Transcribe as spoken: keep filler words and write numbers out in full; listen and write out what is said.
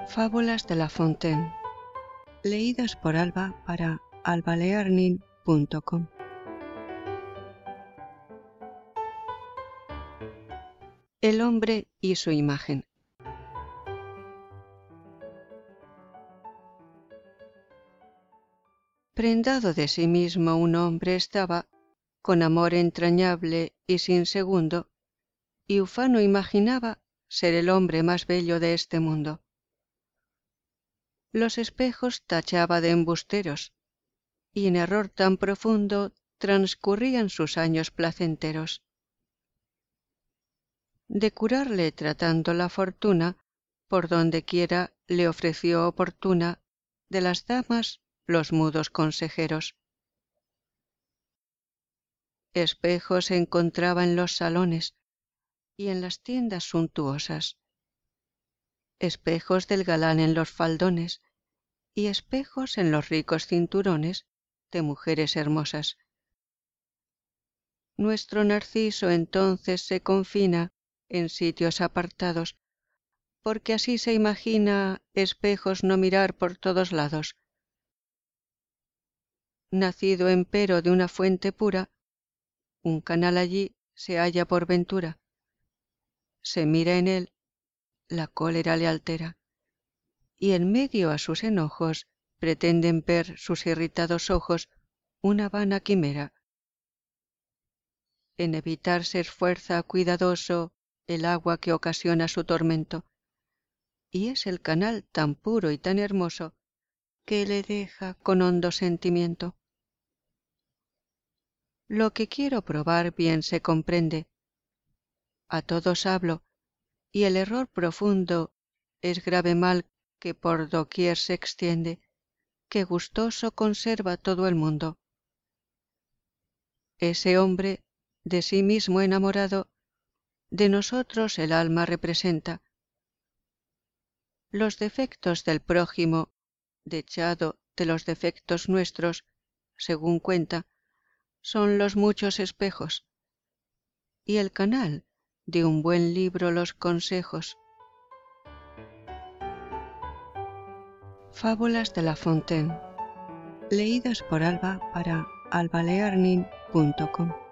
Fábulas de La Fontaine, leídas por Alba para albalearning punto com. El hombre y su imagen. Prendado de sí mismo un hombre estaba, con amor entrañable y sin segundo, y ufano imaginaba ser el hombre más bello de este mundo. Los espejos tachaba de embusteros, y en error tan profundo transcurrían sus años placenteros. De curarle tratando la fortuna, por donde quiera le ofreció oportuna de las damas los mudos consejeros. Espejos encontraba en los salones y en las tiendas suntuosas, espejos del galán en los faldones y espejos en los ricos cinturones de mujeres hermosas. Nuestro Narciso entonces se confina en sitios apartados, porque así se imagina espejos no mirar por todos lados. Nacido empero de una fuente pura, un canal allí se halla por ventura. Se mira en él, la cólera le altera, y en medio a sus enojos pretenden ver sus irritados ojos una vana quimera. En evitar se esfuerza cuidadoso el agua que ocasiona su tormento, y es el canal tan puro y tan hermoso que le deja con hondo sentimiento. Lo que quiero probar bien se comprende. A todos hablo, y el error profundo es grave mal que por doquier se extiende, que gustoso conserva todo el mundo. Ese hombre, de sí mismo enamorado, de nosotros el alma representa. Los defectos del prójimo, dechado de los defectos nuestros, según cuenta, son los muchos espejos, y el canal de un buen libro los consejos. Fábulas de La Fontaine, leídas por Alba para albalearning punto com.